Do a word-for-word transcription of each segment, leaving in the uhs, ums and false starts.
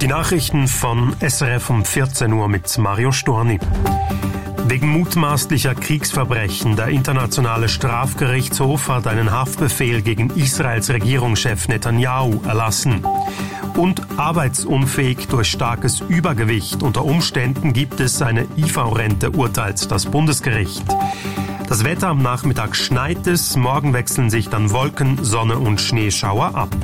Die Nachrichten von S R F um vierzehn Uhr mit Mario Storni. Wegen mutmaßlicher Kriegsverbrechen. Der Internationale Strafgerichtshof hat einen Haftbefehl gegen Israels Regierungschef Netanyahu erlassen. Und arbeitsunfähig durch starkes Übergewicht. Unter Umständen gibt es eine I V-Rente, urteilt das Bundesgericht. Das Wetter: am Nachmittag schneit es, morgen wechseln sich dann Wolken, Sonne und Schneeschauer ab.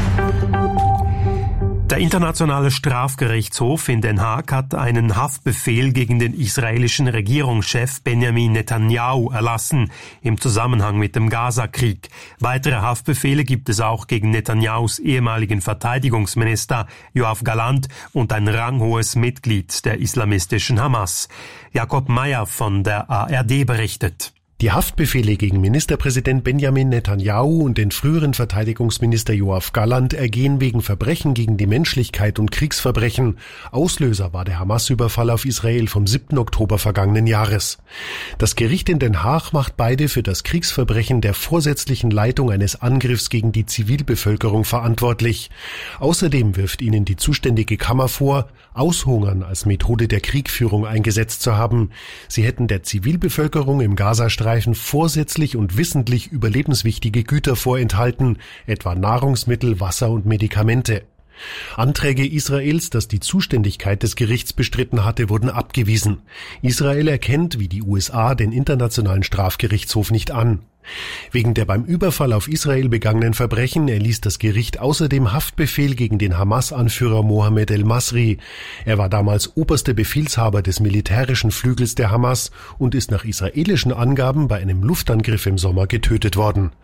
Der Internationale Strafgerichtshof in Den Haag hat einen Haftbefehl gegen den israelischen Regierungschef Benjamin Netanyahu erlassen im Zusammenhang mit dem Gaza-Krieg. Weitere Haftbefehle gibt es auch gegen Netanyahus ehemaligen Verteidigungsminister Yoav Gallant und ein ranghohes Mitglied der islamistischen Hamas. Jakob Meyer von der A R D berichtet. Die Haftbefehle gegen Ministerpräsident Benjamin Netanyahu und den früheren Verteidigungsminister Yoav Gallant ergehen wegen Verbrechen gegen die Menschlichkeit und Kriegsverbrechen. Auslöser war der Hamas-Überfall auf Israel vom siebten Oktober vergangenen Jahres. Das Gericht in Den Haag macht beide für das Kriegsverbrechen der vorsätzlichen Leitung eines Angriffs gegen die Zivilbevölkerung verantwortlich. Außerdem wirft ihnen die zuständige Kammer vor, Aushungern als Methode der Kriegführung eingesetzt zu haben. Sie hätten der Zivilbevölkerung im Gazastreifen vorsätzlich und wissentlich überlebenswichtige Güter vorenthalten, etwa Nahrungsmittel, Wasser und Medikamente. Anträge Israels, das die Zuständigkeit des Gerichts bestritten hatte, wurden abgewiesen. Israel erkennt, wie die U S A, den Internationalen Strafgerichtshof nicht an. Wegen der beim Überfall auf Israel begangenen Verbrechen erließ das Gericht außerdem Haftbefehl gegen den Hamas-Anführer Mohammed el-Masri. Er war damals oberster Befehlshaber des militärischen Flügels der Hamas und ist nach israelischen Angaben bei einem Luftangriff im Sommer getötet worden.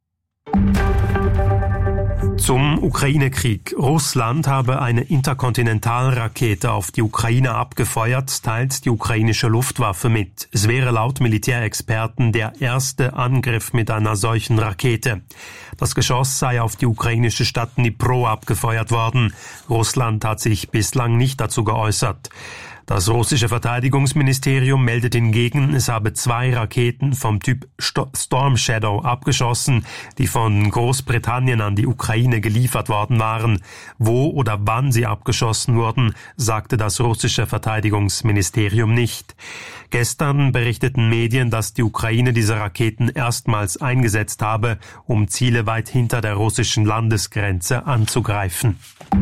Zum Ukraine-Krieg. Russland habe eine Interkontinentalrakete auf die Ukraine abgefeuert, teilt die ukrainische Luftwaffe mit. Es wäre laut Militärexperten der erste Angriff mit einer solchen Rakete. Das Geschoss sei auf die ukrainische Stadt Dnipro abgefeuert worden. Russland hat sich bislang nicht dazu geäußert. Das russische Verteidigungsministerium meldet hingegen, es habe zwei Raketen vom Typ Storm Shadow abgeschossen, die von Großbritannien an die Ukraine geliefert worden waren. Wo oder wann sie abgeschossen wurden, sagte das russische Verteidigungsministerium nicht. Gestern berichteten Medien, dass die Ukraine diese Raketen erstmals eingesetzt habe, um Ziele weit hinter der russischen Landesgrenze anzugreifen.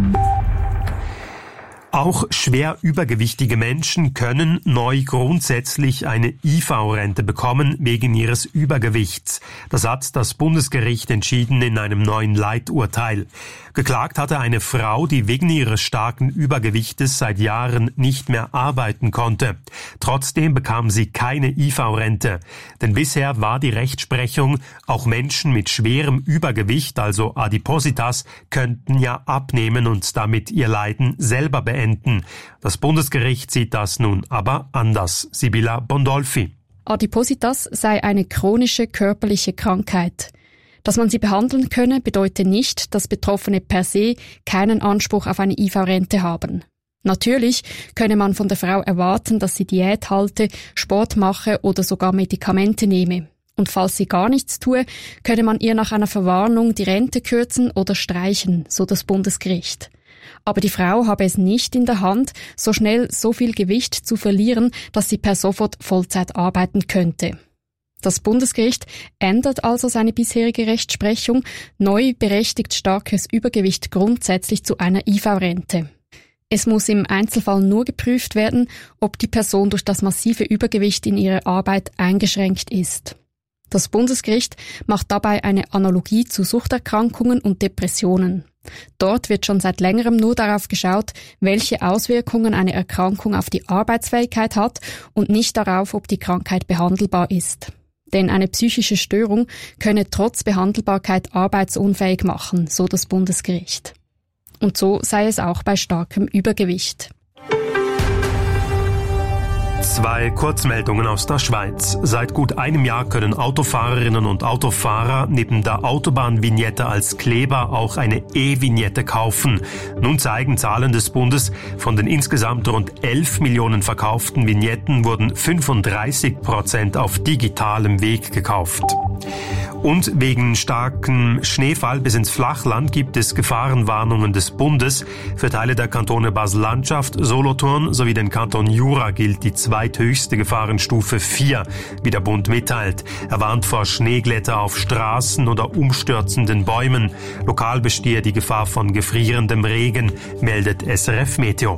Auch schwer übergewichtige Menschen können neu grundsätzlich eine I V-Rente bekommen wegen ihres Übergewichts. Das hat das Bundesgericht entschieden in einem neuen Leiturteil. Geklagt hatte eine Frau, die wegen ihres starken Übergewichtes seit Jahren nicht mehr arbeiten konnte. Trotzdem bekam sie keine I V-Rente. Denn bisher war die Rechtsprechung, auch Menschen mit schwerem Übergewicht, also Adipositas, könnten ja abnehmen und damit ihr Leiden selber beenden. Das Bundesgericht sieht das nun aber anders. Sibylla Bondolfi. Adipositas sei eine chronische körperliche Krankheit. Dass man sie behandeln könne, bedeutet nicht, dass Betroffene per se keinen Anspruch auf eine I V-Rente haben. Natürlich könne man von der Frau erwarten, dass sie Diät halte, Sport mache oder sogar Medikamente nehme. Und falls sie gar nichts tue, könne man ihr nach einer Verwarnung die Rente kürzen oder streichen, so das Bundesgericht. Aber die Frau habe es nicht in der Hand, so schnell so viel Gewicht zu verlieren, dass sie per sofort Vollzeit arbeiten könnte. Das Bundesgericht ändert also seine bisherige Rechtsprechung. Neu berechtigt starkes Übergewicht grundsätzlich zu einer I V-Rente. Es muss im Einzelfall nur geprüft werden, ob die Person durch das massive Übergewicht in ihrer Arbeit eingeschränkt ist. Das Bundesgericht macht dabei eine Analogie zu Suchterkrankungen und Depressionen. Dort wird schon seit längerem nur darauf geschaut, welche Auswirkungen eine Erkrankung auf die Arbeitsfähigkeit hat und nicht darauf, ob die Krankheit behandelbar ist. Denn eine psychische Störung könne trotz Behandelbarkeit arbeitsunfähig machen, so das Bundesgericht. Und so sei es auch bei starkem Übergewicht. Zwei Kurzmeldungen aus der Schweiz. Seit gut einem Jahr können Autofahrerinnen und Autofahrer neben der Autobahnvignette als Kleber auch eine E-Vignette kaufen. Nun zeigen Zahlen des Bundes, von den insgesamt rund elf Millionen verkauften Vignetten wurden fünfunddreißig Prozent auf digitalem Weg gekauft. Und wegen starkem Schneefall bis ins Flachland gibt es Gefahrenwarnungen des Bundes. Für Teile der Kantone Basel-Landschaft, Solothurn sowie den Kanton Jura gilt die zweithöchste Gefahrenstufe vier, wie der Bund mitteilt. Er warnt vor Schneeglätter auf Straßen oder umstürzenden Bäumen. Lokal bestehe die Gefahr von gefrierendem Regen, meldet S R F Meteo.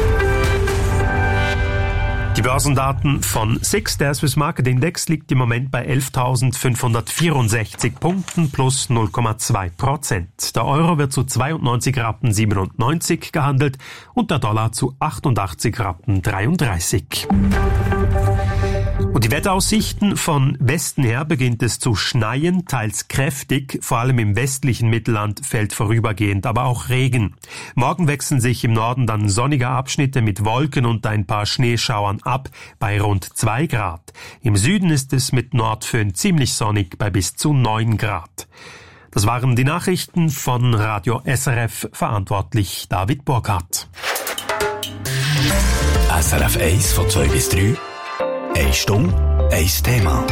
Die Börsendaten von S I X, der Swiss Market Index, liegt im Moment bei elftausendfünfhundertvierundsechzig Punkten plus null Komma zwei Prozent. Der Euro wird zu zweiundneunzig Rappen siebenundneunzig gehandelt und der Dollar zu achtundachtzig Rappen dreiunddreißig. Und die Wetteraussichten: von Westen her beginnt es zu schneien, teils kräftig. Vor allem im westlichen Mittelland fällt vorübergehend aber auch Regen. Morgen wechseln sich im Norden dann sonnige Abschnitte mit Wolken und ein paar Schneeschauern ab bei rund zwei Grad. Im Süden ist es mit Nordföhn ziemlich sonnig bei bis zu neun Grad. Das waren die Nachrichten von Radio S R F, verantwortlich David Burkhardt. S R F eins von zwei bis drei. Eine Stunde, ein Thema.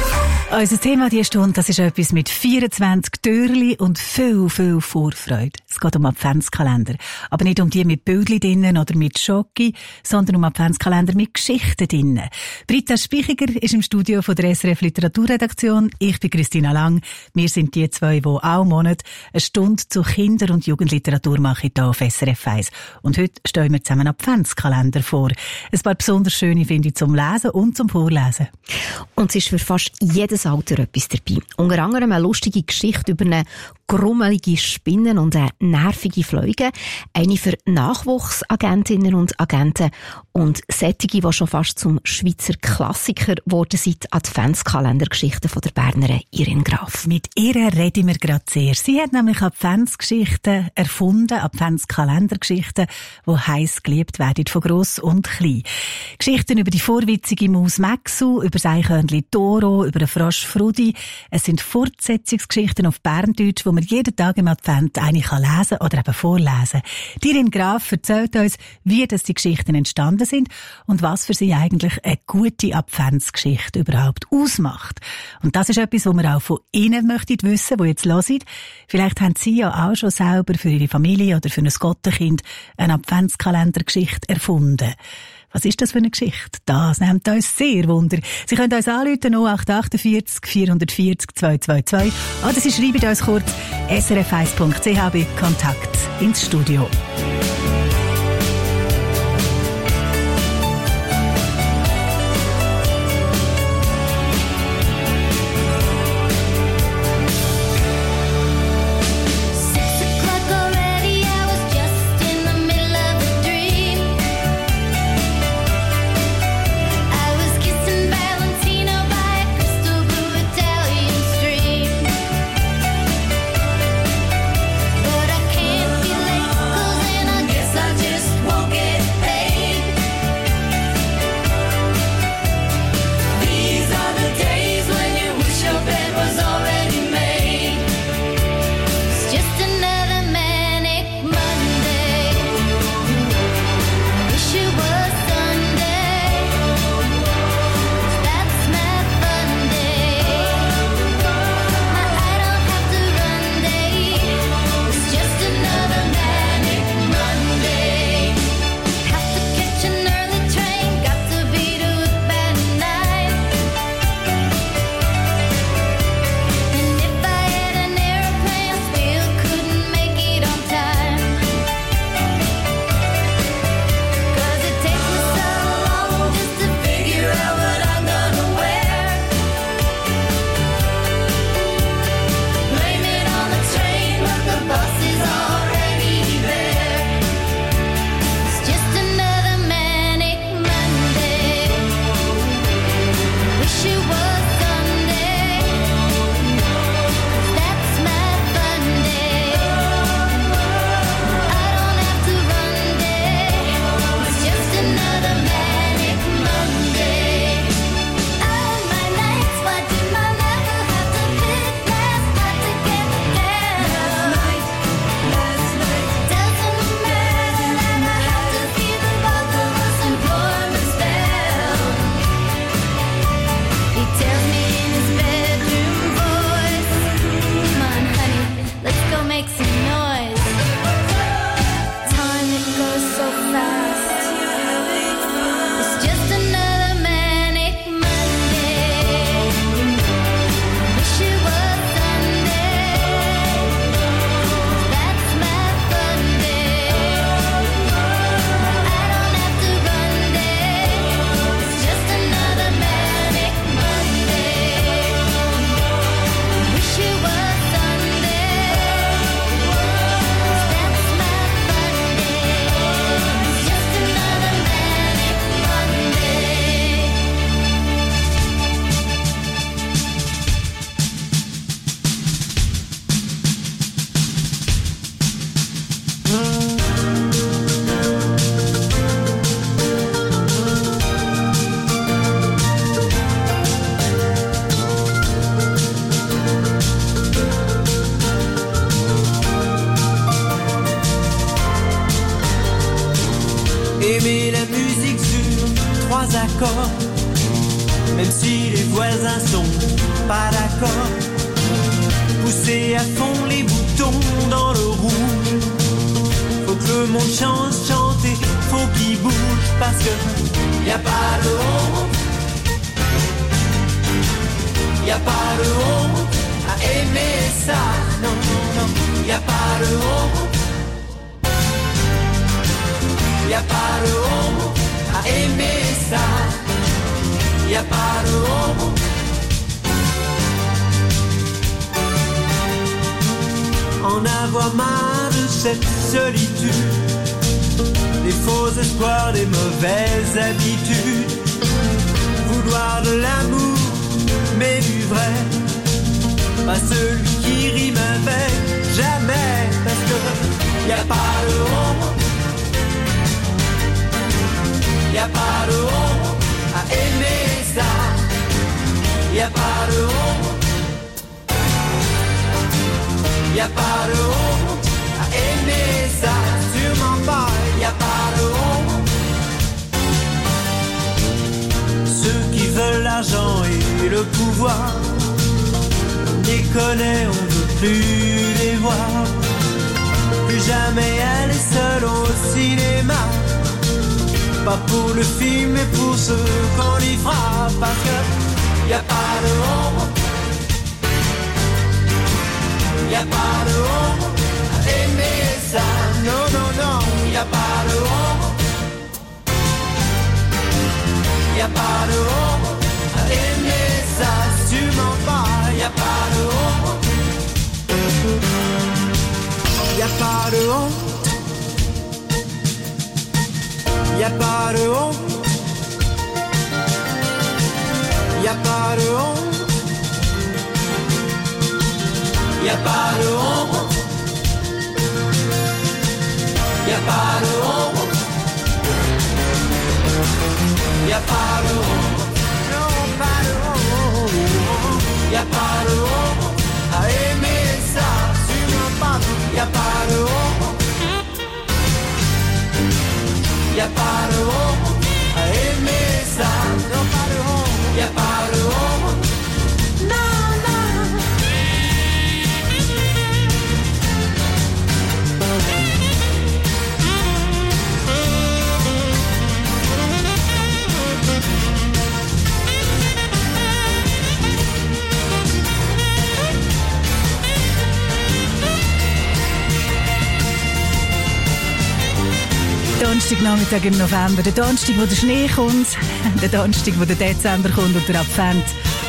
Unser Thema diese Stunde, das ist etwas mit vierundzwanzig Türchen und viel, viel Vorfreude. Es geht um Adventskalender. Aber nicht um die mit Bildchen drinnen oder mit Schoki, sondern um Adventskalender mit Geschichten drinnen. Britta Spichiger ist im Studio von der S R F Literaturredaktion. Ich bin Christina Lang. Wir sind die zwei, die auch im Monat eine Stunde zu Kinder- und Jugendliteratur machen hier auf S R F eins. Und heute stellen wir zusammen Adventskalender vor. Ein paar besonders schöne finde ich zum Lesen und zum Vorlesen. Und es ist für fast jedes Alter etwas dabei. Unter anderem eine lustige Geschichte über eine grummelige Spinne und eine nervige Fliege. Eine für Nachwuchsagentinnen und Agenten und solche, die schon fast zum Schweizer Klassiker geworden sind, Adventskalendergeschichten von der Bernerin Irene Graf. Mit ihr reden wir gerade sehr. Sie hat nämlich Adventsgeschichten erfunden, Adventskalendergeschichten, die heiss geliebt werden von gross und klein. Geschichten über die vorwitzige Maus Maxu, über das Eichhörnchen Toro, über den Frosch Frudi. Es sind Fortsetzungsgeschichten auf Berndeutsch, die man jeden Tag im Advent eine kann lesen oder eben vorlesen. Die Irene Graf erzählt uns, wie das die Geschichten entstanden sind und was für sie eigentlich eine gute Adventsgeschichte überhaupt ausmacht. Und das ist etwas, was wir auch von Ihnen möchten wissen, die jetzt hören. Vielleicht haben Sie ja auch schon selber für Ihre Familie oder für ein Gottenkind eine Adventskalendergeschichte erfunden. Was ist das für eine Geschichte? Das nimmt uns sehr Wunder. Sie können uns anrufen, null acht acht vier vier vier null zwei zwei zwei. Oder Sie schreiben uns kurz s r f eins punkt c h bei Kontakt ins Studio. But I can't be late 'cause then I guess accord, même si les voisins sont pas d'accord. Pousser à fond les boutons dans le rouge. Faut que le monde change, chanter, faut qu'il bouge parce que y a pas de honte. Y a pas de honte à aimer ça, non, non, non. Y a pas de honte. Y a pas de honte à aimer ça. Y a pas de honte. En avoir marre de cette solitude, des faux espoirs, des mauvaises habitudes. Vouloir de l'amour, mais du vrai, pas celui qui rime avec jamais, parce que y a pas de honte, y a pas de honte à aimer ça, y a pas de honte. Y a pas de honte à aimer ça, sûrement pas, y a pas de honte. Ceux qui veulent l'argent et le pouvoir, on les connaît, on veut plus les voir. Plus jamais aller seul au cinéma, pas pour le film mais pour ceux qu'on y fera, parce que y a pas de honte. Y a pas de honte à aimer ça, non, non, non. Y a pas de honte. Y a pas de honte à aimer ça, sûrement pas. Y a pas de honte. Y a pas de honte. Y a pas de honte. Y a pas de honte. Y a pas de honte. Y a pas de honte. Y a pas de honte. Non, pas de honte. Y a pas de honte à aimer ça, sûrement pas. Y a pas de honte. Y a pas de honte à aimer ça, non, pas de honte. Y a pas de honte. Non, non. Donnerstagnachmittag im November, der Donnerstag, wo der Schnee kommt, der Donnerstag, wo der Dezember kommt und der Advent.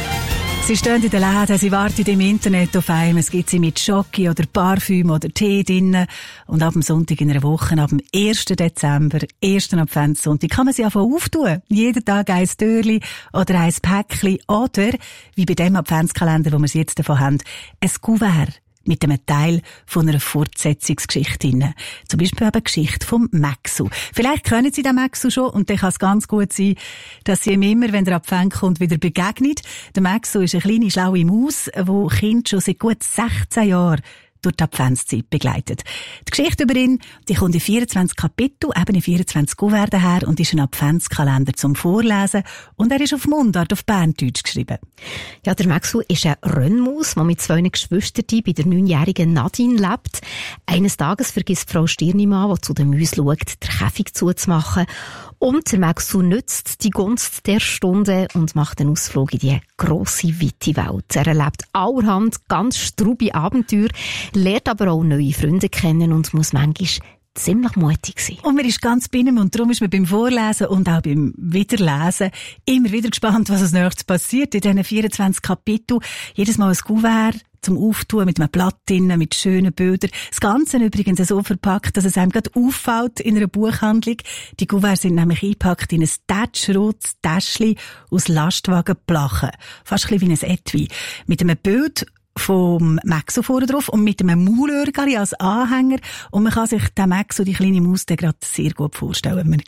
Sie stehen in den Läden, sie warten im Internet auf einem, es gibt sie mit Schoki oder Parfüm oder Tee drinnen. Und ab dem Sonntag in einer Woche, ab dem ersten Dezember, ersten Adventssonntag, kann man sie einfach auftun. Jeden Tag ein Türli oder ein Päckchen oder, wie bei dem Adventskalender, wo wir es jetzt davon haben, ein Kuvert mit einem Teil von einer Fortsetzungsgeschichte drin. Zum Beispiel eben eine Geschichte vom Maxu. Vielleicht kennen Sie den Maxu schon und dann kann es ganz gut sein, dass Sie ihm immer, wenn der Advent kommt, wieder begegnet. Der Maxu ist eine kleine, schlaue Maus, die Kinder schon seit gut sechzehn Jahren durch die Adventszeit begleitet. Die Geschichte über ihn, die kommt in vierundzwanzig Kapitel, eben in vierundzwanzig Kuverten her und ist ein Adventskalender zum Vorlesen und er ist auf Mundart, auf Berndeutsch geschrieben. Ja, der Maxu ist eine Rennmaus, die mit zwei Geschwistern bei der neunjährigen Nadine lebt. Eines Tages vergisst Frau Stirnimann, die zu den Mäusen schaut, den Käfig zuzumachen. Und der Maxu nützt die Gunst der Stunde und macht einen Ausflug in die grosse, weite Welt. Er erlebt allerhand ganz strube Abenteuer, lernt aber auch neue Freunde kennen und muss manchmal ziemlich mutig sein. Und man ist ganz bei ihm und darum ist man beim Vorlesen und auch beim Wiederlesen immer wieder gespannt, was als nächstes passiert in diesen vierundzwanzig Kapiteln. Jedes Mal ein Kuvert zum Auftun mit einem Blatt drinnen, mit schönen Bildern. Das Ganze übrigens so verpackt, dass es einem gerade auffällt in einer Buchhandlung. Die Kuverts sind nämlich eingepackt in ein tätschrotes Täschchen aus Lastwagenplachen. Fast ein bisschen wie ein Etui. Mit einem Bild vom Maxo vorne drauf und mit einem Maulörgeli als Anhänger. Und man kann sich den Maxo, die kleine Maus, gerade sehr gut vorstellen, wenn man ihn sieht.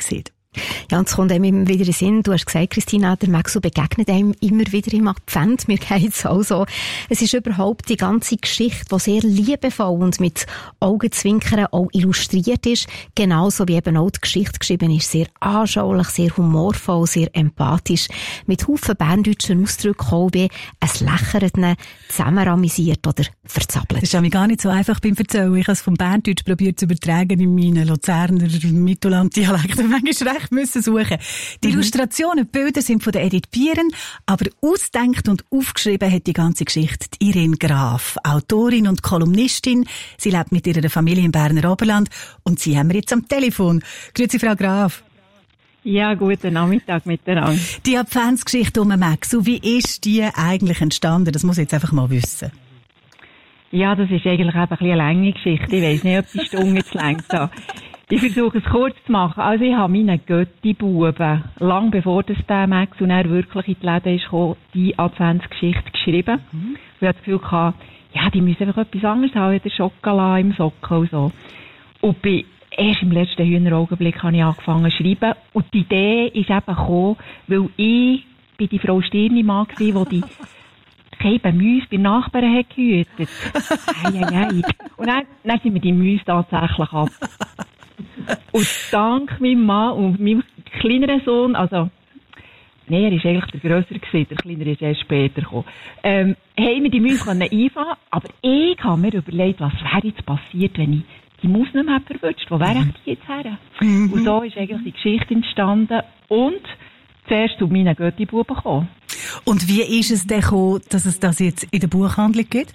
Ja, und es kommt einem wieder in den Sinn. Du hast gesagt, Christina, der Maxu begegnet einem immer wieder im Advent. Mir geht's auch so. Es ist überhaupt die ganze Geschichte, die sehr liebevoll und mit Augenzwinkern auch illustriert ist. Genauso wie eben auch die Geschichte geschrieben ist. Sehr anschaulich, sehr humorvoll, sehr empathisch. Mit Haufen berndeutschen Ausdrücken auch wie ein Lächeln zusammenramisiert oder verzappelt. Das ist mir gar nicht so einfach beim Erzählen. Ich habe es vom Berndeutsch probiert zu übertragen in meinen Luzerner Mittelland-Dialekt. Manchmal recht müssen suchen. Die mhm. Illustrationen, die Bilder sind von der Edith Bieren, aber ausdenkt und aufgeschrieben hat die ganze Geschichte die Irene Graf, Autorin und Kolumnistin. Sie lebt mit ihrer Familie im Berner Oberland und sie haben wir jetzt am Telefon. Grüezi, Frau Graf. Ja, guten Nachmittag miteinander. Die Adventsgeschichte um Maxu, wie ist die eigentlich entstanden? Das muss ich jetzt einfach mal wissen. Ja, das ist eigentlich eben ein bisschen eine lange Geschichte. Ich weiss nicht, ob die Stunde jetzt längt. Ich versuche es kurz zu machen. Also ich habe meinen Götti-Buben, lang bevor das der Max und er wirklich in die Läden ist gekommen, die Adventsgeschichte geschrieben. Mhm. Ich hatte das Gefühl gehabt, ja, die müssen einfach etwas anderes haben, wie der Schokolade im Socken und so. Und bei, erst im letzten Hühneraugenblick habe ich angefangen zu schreiben. Und die Idee ist eben gekommen, weil ich bei die Frau Stirnimann war, die die keine Mäuse bei Nachbarn hat gehütet. Ei, ei, ei. Und dann, dann sind wir die Mäuse tatsächlich ab. Und dank meinem Mann und meinem kleineren Sohn, also, nee, er war eigentlich der Grössere gewesen, der Kleinere ist erst später gekommen, ähm, haben wir die Mäuse einfangen, aber ich habe mir überlegt, was wäre jetzt passiert, wenn ich die Maus nicht mehr verwünscht, wo wäre ich die jetzt her? Mhm. Und so ist eigentlich die Geschichte entstanden und zuerst zu meinen Götti-Buben gekommen. Und wie ist es denn gekommen, dass es das jetzt in der Buchhandlung gibt?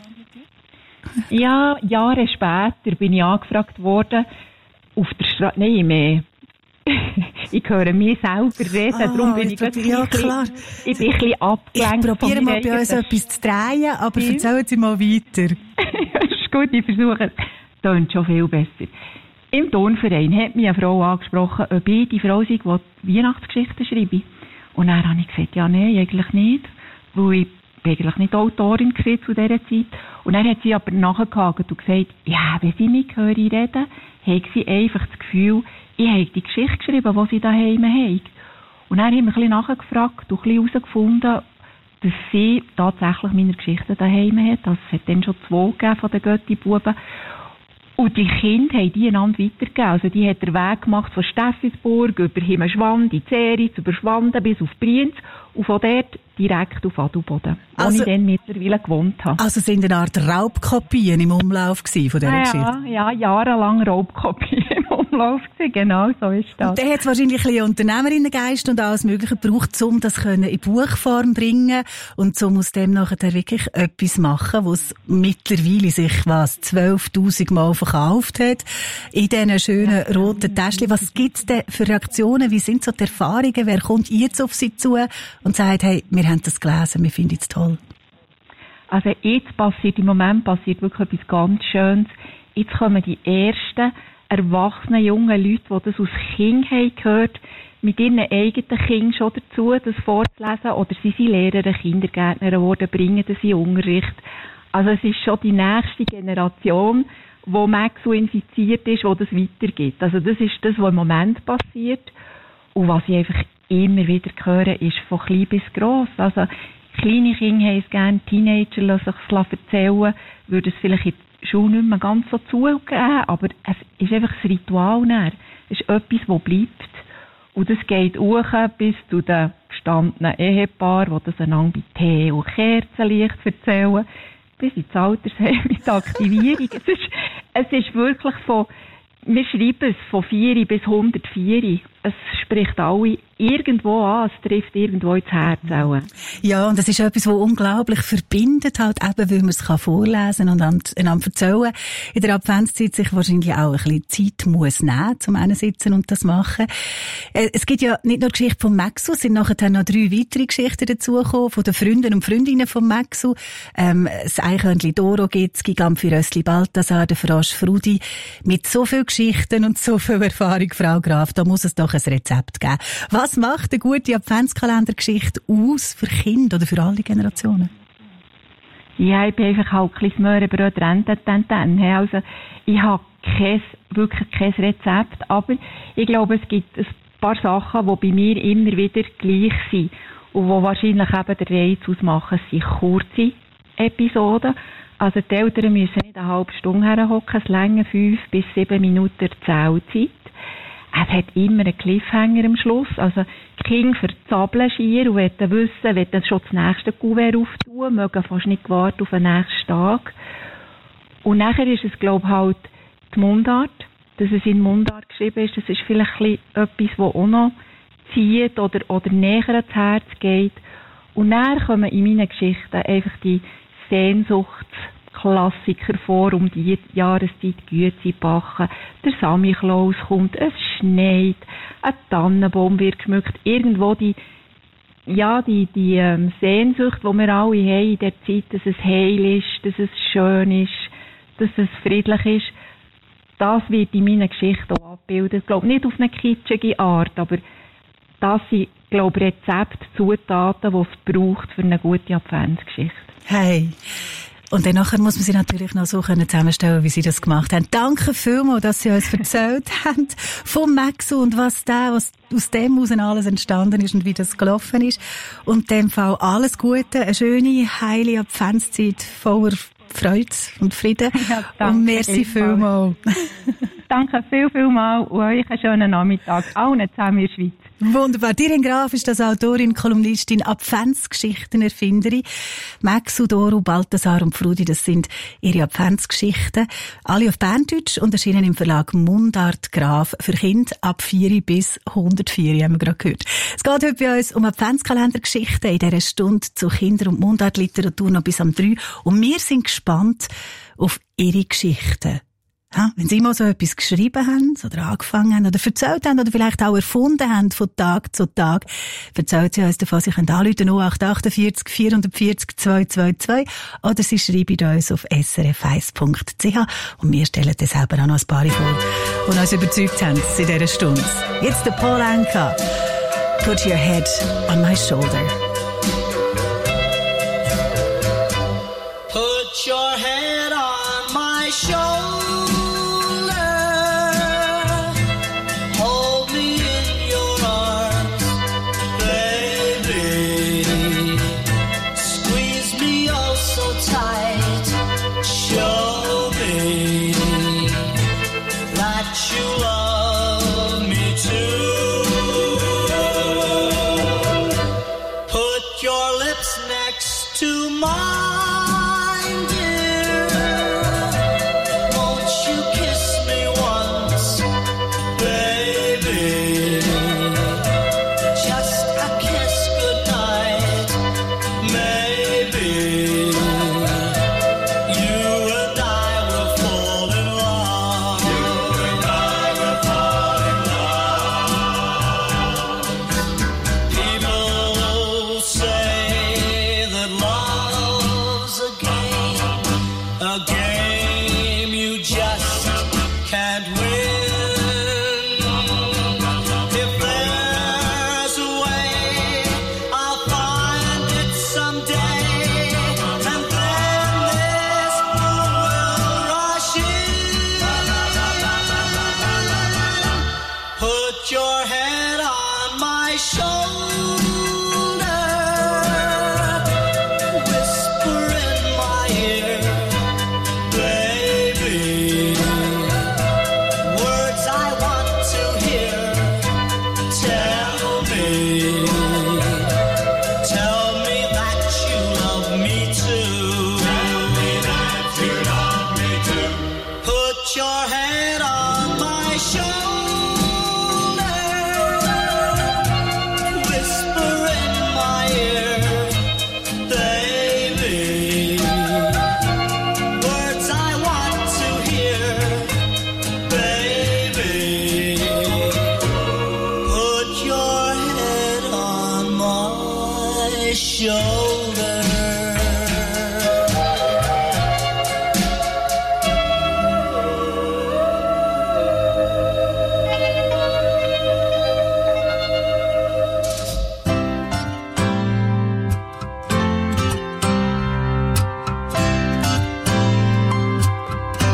Ja, Jahre später bin ich angefragt worden, auf der Straße, nein, mehr. Ich höre mich selber reden, ah, darum bin ich, ich, ja, ein bisschen, klar. ich bin ein bisschen abgelenkt. Ich probiere mal bei uns etwas zu drehen, aber ja. Erzählen Sie mal weiter. Das ist gut, ich versuche es. Das klingt schon viel besser. Im Turnverein hat mich eine Frau angesprochen, ob ich die Frau sei, die Weihnachtsgeschichten schreibe. Und dann habe ich gesagt, ja, nein, eigentlich nicht, weil ich eigentlich nicht Autorin war zu dieser Zeit. Und dann hat sie aber nachgehakt und gesagt, ja, wenn sie mich hören reden, hat sie einfach das Gefühl, ich habe die Geschichte geschrieben, die sie daheim haben. Und dann haben wir ein bisschen nachgefragt und ein bisschen herausgefunden, dass sie tatsächlich meine Geschichten daheim hat. Also es hat dann schon zwei gegeben von den Götti-Buben. Und die Kinder haben die einander weitergegeben. Also die hat den Weg gemacht von Steffisburg über Himmelschwand, in Zeritz, über Schwanden bis auf Brienz und von dort direkt auf Adelboden, wo also, ich dann mittlerweile gewohnt habe. Also sind eine Art Raubkopien im Umlauf gewesen von dieser ja, Geschichte? Ja, jahrelang Raubkopien im Umlauf gewesen, genau so ist das. Und dann hat es wahrscheinlich ein bisschen Unternehmerinnengeist und alles Mögliche gebraucht, um das können in Buchform bringen und um aus dem nachher wirklich etwas machen, was mittlerweile sich was zwölftausend Mal verkauft hat, in diesen schönen ja. roten Täschchen. Was gibt es denn für Reaktionen? Wie sind so die Erfahrungen? Wer kommt jetzt auf Sie zu und sagt, hey, wir haben das gelesen, wir finden es toll? Also jetzt passiert, im Moment passiert wirklich etwas ganz Schönes. Jetzt kommen die ersten erwachsenen jungen Leute, die das aus Kind haben gehört, mit ihren eigenen Kindern schon dazu, das vorzulesen. Oder sie sind Lehrer, Kindergärtner geworden, bringen das in Unterricht. Also es ist schon die nächste Generation, wo Maxu infiziert ist, wo das weitergeht. Also das ist das, was im Moment passiert. Und was ich einfach immer wieder höre, ist von klein bis gross. Also kleine Kinder haben es gerne, Teenager lassen sich es erzählen, würde es vielleicht in der Schule nicht mehr ganz so zugeben, aber es ist einfach das Ritual näher. Es ist etwas, das bleibt. Und es geht hoch bis zu den gestandenen Ehepaaren, die das einander bei Tee und Kerzenlicht erzählen, bis ins Altersheim mit Aktivierung. es, ist, es ist wirklich von, wir schreiben es von vier bis hundertvier. Es spricht alle irgendwo an, es trifft irgendwo ins Herz auch. Ja, und das ist etwas, was unglaublich verbindet, halt eben, weil man es kann vorlesen und einander erzählen. In der Adventszeit sich wahrscheinlich auch ein bisschen Zeit muss nehmen, zum einen sitzen und das machen. Es gibt ja nicht nur die Geschichte von Maxu, es sind nachher noch drei weitere Geschichten dazugekommen, von den Freunden und Freundinnen von Maxu. Ähm, das Eichhörnchen Doro gibt's, Gigampfi Rössli Balthasar, der Frosch Frudi. Mit so vielen Geschichten und so viel Erfahrung, Frau Graf, da muss es doch ein Rezept geben. Was macht eine gute Adventskalendergeschichte aus für Kinder oder für alle Generationen? Ja, ich bin einfach halt ein bisschen Möhrenbrot Renten. Also, ich habe kein, wirklich kein Rezept, aber ich glaube, es gibt ein paar Sachen, die bei mir immer wieder gleich sind und die wahrscheinlich eben den Reiz ausmachen, sind kurze Episoden. Also die Eltern müssen nicht eine halbe Stunde herhocken, es reichen fünf bis sieben Minuten Erzählzeit. Es hat immer einen Cliffhanger am Schluss. Also die Kinder verzabeln schier und wollen wissen, wollen schon das nächste Kuvert auftun, mögen fast nicht warten auf den nächsten Tag. Und nachher ist es, glaube ich, halt die Mundart. Dass es in Mundart geschrieben ist, das ist vielleicht ein bisschen etwas, das auch noch zieht oder, oder näher ans Herz geht. Und dann kommen in meinen Geschichten einfach die Sehnsuchtsklassiker vor, um die Jahreszeit Güte backen. Der Samichlaus kommt, es schneit, ein Tannenbaum wird geschmückt. Irgendwo die, ja, die, die ähm, Sehnsucht, die wir alle haben in der Zeit, dass es heil ist, dass es schön ist, dass es friedlich ist. Das wird in meinen Geschichten auch abgebildet. Ich glaube, nicht auf eine kitschige Art, aber das sind, glaube ich, Rezepte, Zutaten, die es braucht für eine gute Adventsgeschichte. Hey. Und dann nachher muss man sie natürlich noch so zusammenstellen, wie Sie das gemacht haben. Danke vielmals, dass Sie uns erzählt haben vom Maxu und was da, was aus dem heraus alles entstanden ist und wie das gelaufen ist. Und in dem Fall alles Gute, eine schöne, heile Adventszeit voller Freude und Frieden. Ja, danke, und merci vielmals. Danke viel, viel mal und euch einen schönen Nachmittag. Allen zusammen in der Schweiz. Wunderbar. Dirin Graf ist das Autorin, Kolumnistin, Adventsgeschichtenerfinderin. Maxu, Doru, Balthasar und Frudi, das sind ihre Adventsgeschichten. Alle auf Berndeutsch und erschienen im Verlag Mundart Graf für Kinder ab vier bis hundertvier, haben wir gerade gehört. Es geht heute bei uns um Adventskalendergeschichten in dieser Stunde zu Kinder- und Mundartliteratur noch bis am drei. Und wir sind gespannt auf ihre Geschichten. Ja, wenn Sie mal so etwas geschrieben haben, oder angefangen haben, oder erzählt haben, oder vielleicht auch erfunden haben, von Tag zu Tag, erzählt Sie uns davon, Sie können anrufen, null acht achtundvierzig vierundvierzig zweihundertzweiundzwanzig, oder Sie schreiben uns auf s r f eins punkt c h, und wir stellen das selber auch noch ein paar vor, die uns überzeugt haben in dieser Stunde. Jetzt der Paul Anka. Put your head on my shoulder. Put your head on my shoulder.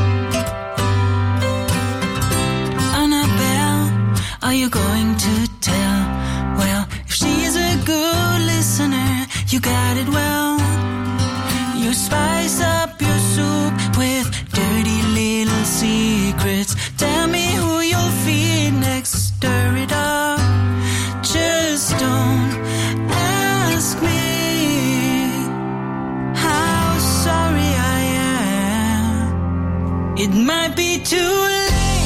Are you going to you got it well. You spice up your soup with dirty little secrets. Tell me who you'll feed next, stir it up. Just don't ask me how sorry I am. It might be too late.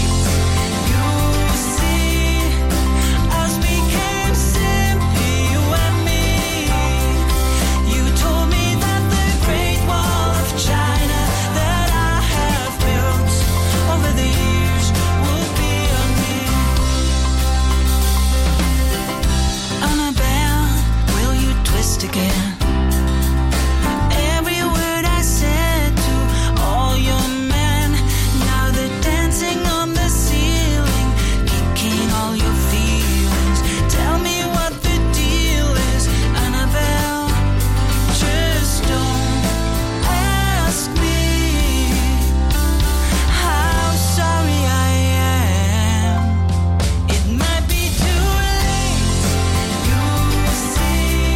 Again. Every word I said to all your men, now they're dancing on the ceiling, kicking all your feelings. Tell me what the deal is, Annabelle. Just don't ask me how sorry I am. It might be too late, you see.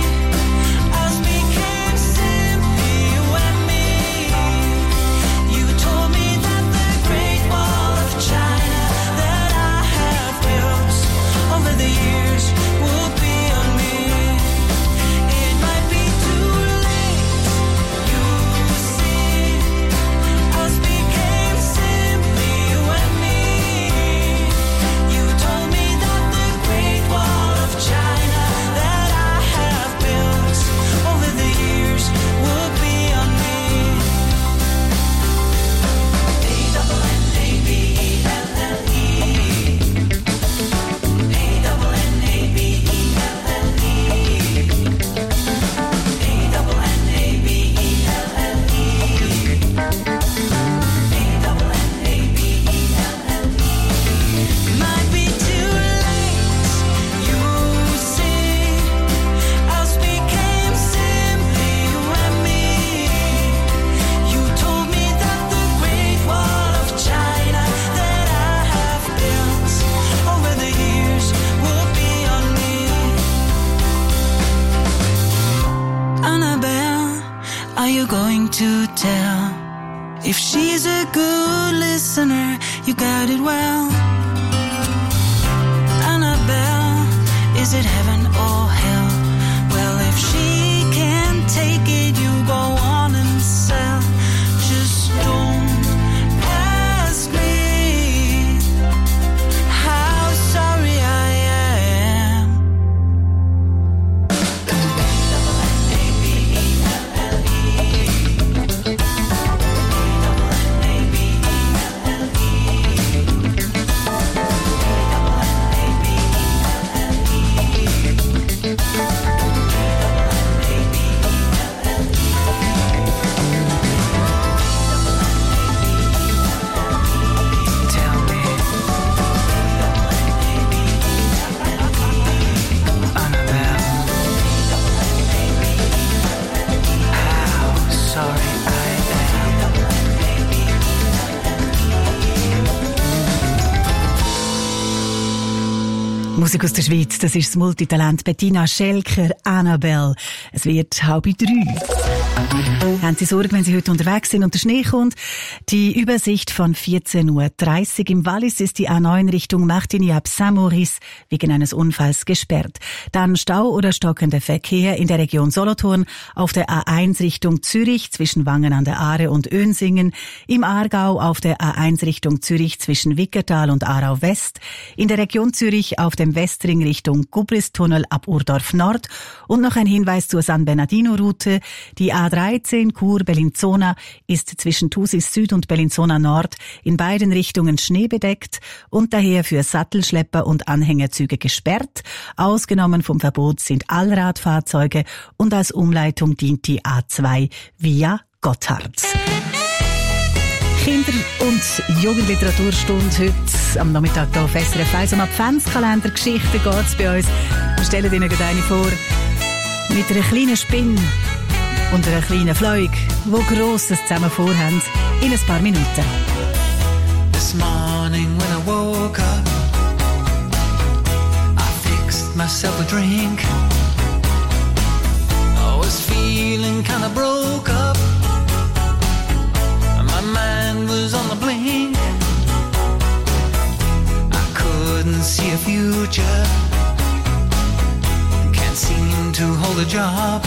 To tell if she's a good listener, you got it well. Annabelle, is it heaven or hell? Well, if she can't take it, you go on and sell. Just don't ask me how sorry I am. Musik aus der Schweiz, das ist das Multitalent Bettina Schelker, Annabelle. Es wird halb drei. Haben Sie Sorge, wenn Sie heute unterwegs sind und der Schnee kommt? Die Übersicht von vierzehn Uhr dreißig im Wallis ist die A neun Richtung Martigny-Saint-Maurice wegen eines Unfalls gesperrt. Dann Stau oder stockender Verkehr in der Region Solothurn auf der A eins Richtung Zürich zwischen Wangen an der Aare und Önsingen, im Aargau auf der A eins Richtung Zürich zwischen Wickertal und Aarau West, in der Region Zürich auf dem Westring Richtung Gubristunnel ab Urdorf Nord und noch ein Hinweis zur San Bernardino-Route. Die A dreizehn Chur-Bellinzona ist zwischen Thusis Süd und Bellinzona Nord in beiden Richtungen schneebedeckt und daher für Sattelschlepper und Anhängerzüge gesperrt. Ausgenommen vom Verbot sind Allradfahrzeuge und als Umleitung dient die A zwei via Gotthard. Kinder- und Jugendliteraturstunde heute am Nachmittag hier auf S R F eins. Um Adventskalender Geschichten geht es bei uns. Wir stellen Ihnen gerade eine vor mit einer kleinen Spinne und einer kleinen Fliege, die Grosses zusammen vorhaben in ein paar Minuten. This morning when I woke up, I fixed myself a drink. I was future. Can't seem to hold a job.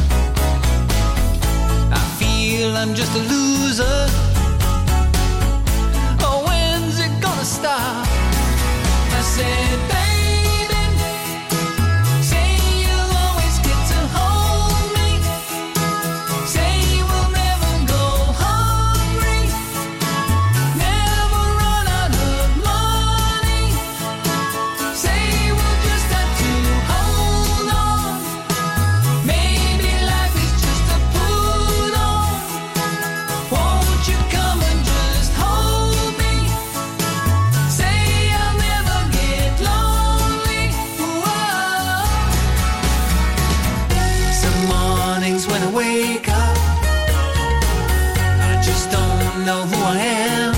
I feel I'm just a loser. Oh, when's it gonna stop? I said, baby, say you'll always get to hold me. Say you will never go hungry, never run out of money. Say we'll just have to hold on. Maybe life is just a put on. Won't you come and just hold me? Say I'll never get lonely. Whoa. Some mornings when I wake up, I just don't know who I am.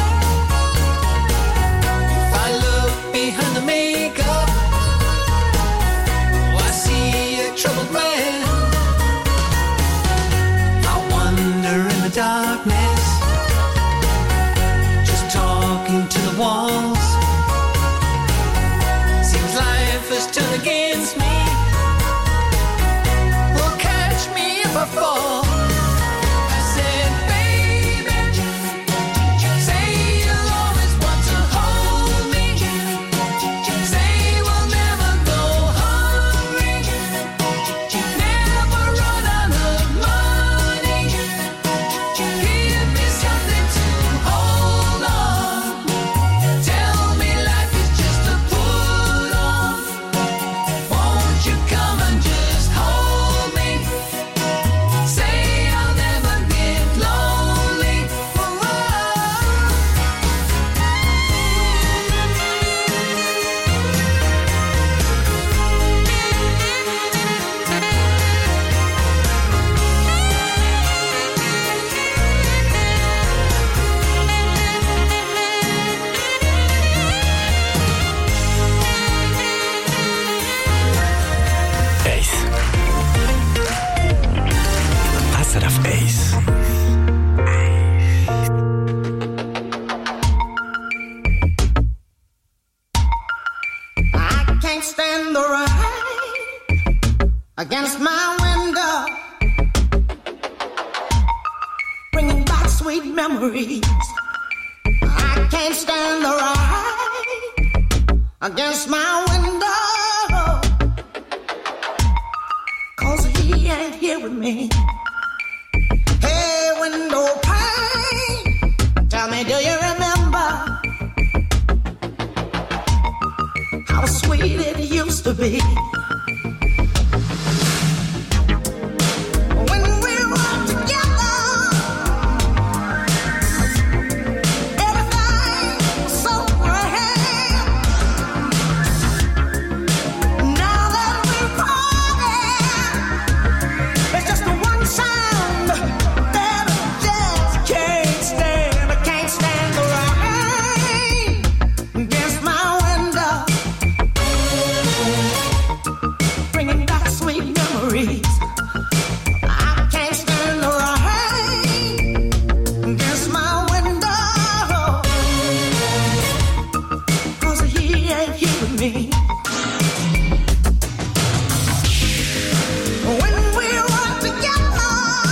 If I look behind the makeup, oh, I see a troubled man. I wander in the darkness, just talking to the walls. Seems life has turned against me. Will catch me if I fall. I said, baby, say you'll always want to hold me. Say we'll never go hungry, never run out of money. Give me something to hold on. Tell me life is just a put on. Won't you come and just hold me? Say I'll never get lonely. Whoa. Eis. S R F Eis. I can't stand the rain against my window, bringing back sweet memories. I can't stand the rain against my window, 'cause he ain't here with me. Hey, window pane, tell me, do you remember how sweet it used to be? When we were together, everything was so grand. Now that we're parted, it's just the one sound that I just can't stand. I can't stand the rain against my window, bringing back sweet memories. I can't stand the rain against my window, 'cause he ain't here with me. When we were together,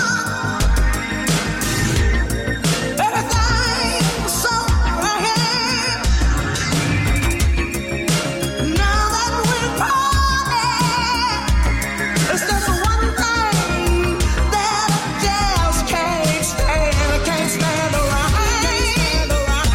everything was so grand. Now that we're parted, it's just one thing that I just can't stand. I can't stand the rain.